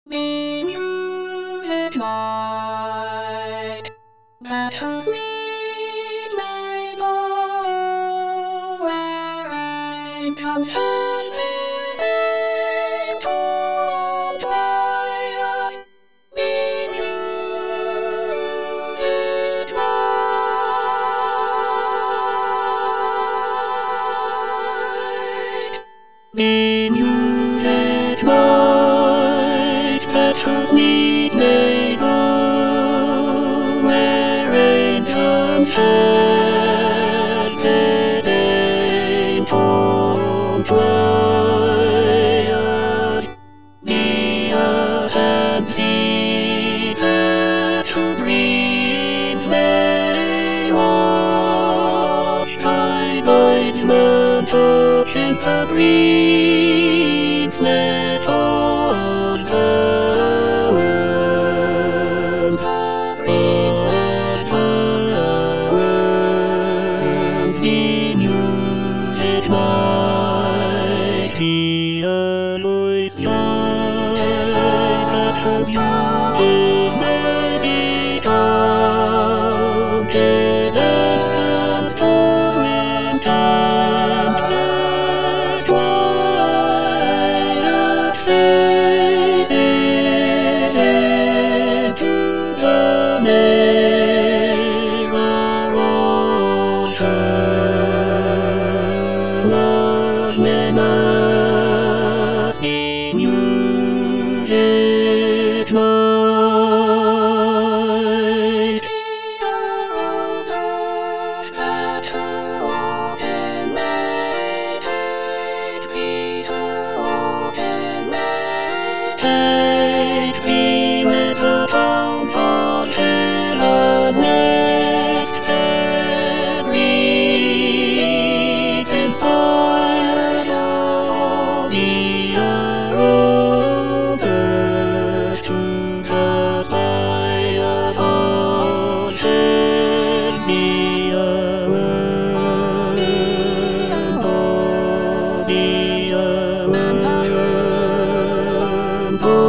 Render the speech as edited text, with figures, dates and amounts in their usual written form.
Me music light that has me made all where I comes handling told by us. Me music light. Me music light that has me made all where angels had been told by us. Me a fancy that who breeds may wash thy minds man touches the breeds let all the world breeds let all the world be music mighty alloys that has is mighty counted and told with intent that wide faces into the mirror ocean of men asking music light. That open meditate, open meditate, be with the tones of Helen next and read inspired all the arrows to the spires all shed me a word, oh, be a word, oh.